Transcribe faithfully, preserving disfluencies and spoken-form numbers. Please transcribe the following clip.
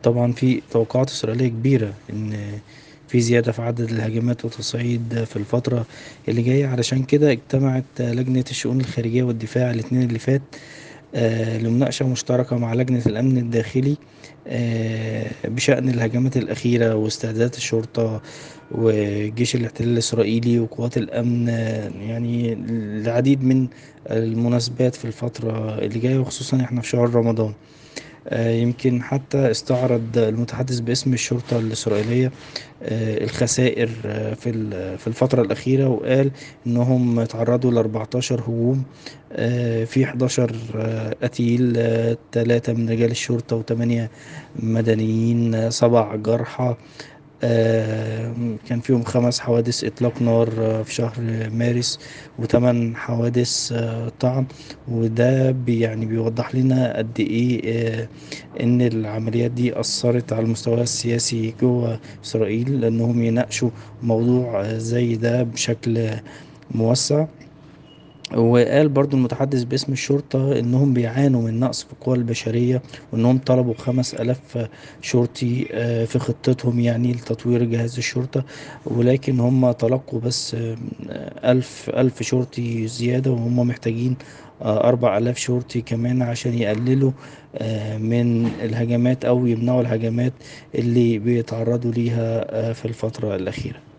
طبعا في توقعات إسرائيلية كبيرة إن في زيادة في عدد الهجمات والتصعيد في الفترة اللي جاية. علشان كده اجتمعت لجنة الشؤون الخارجية والدفاع الاثنين اللي فات آه، لمناقشة مشتركة مع لجنة الأمن الداخلي آه، بشأن الهجمات الأخيرة واستعدادات الشرطة وجيش الاحتلال الإسرائيلي وقوات الأمن، آه، يعني العديد من المناسبات في الفترة اللي جاية، وخصوصا احنا في شهر رمضان. آه، يمكن حتى استعرض المتحدث باسم الشرطة الإسرائيلية آه، الخسائر آه، في ال- في الفترة الأخيرة، وقال إنهم تعرضوا ل أربعتاشر هجوم، آه، في حداشر آه، قتيل، ثلاثة من رجال الشرطة وثمانية مدنيين، آه، سبع جرحى. آه، كان فيهم خمس حوادث إطلاق نار آه، في شهر مارس، وثمان حوادث آه، طعن. وده بي يعني بيوضح لنا قد إيه آه، إن العمليات دي أثرت على المستوى السياسي جوه إسرائيل، لأنهم يناقشوا موضوع آه، زي ده بشكل موسع. وقال برضو المتحدث باسم الشرطة إنهم بيعانوا من نقص في القوى البشرية، وإنهم طلبوا خمس ألاف شرطي آه، في خطتهم يعني لتطوير جهاز الشرطة، ولكن هم تلقوا بس آه، ألف ألف شرطي زيادة، وهم محتاجين آه، أربع ألاف شرطي كمان عشان يقللوا آه، من الهجمات أو يمنعوا الهجمات اللي بيتعرضوا ليها آه، في الفترة الأخيرة.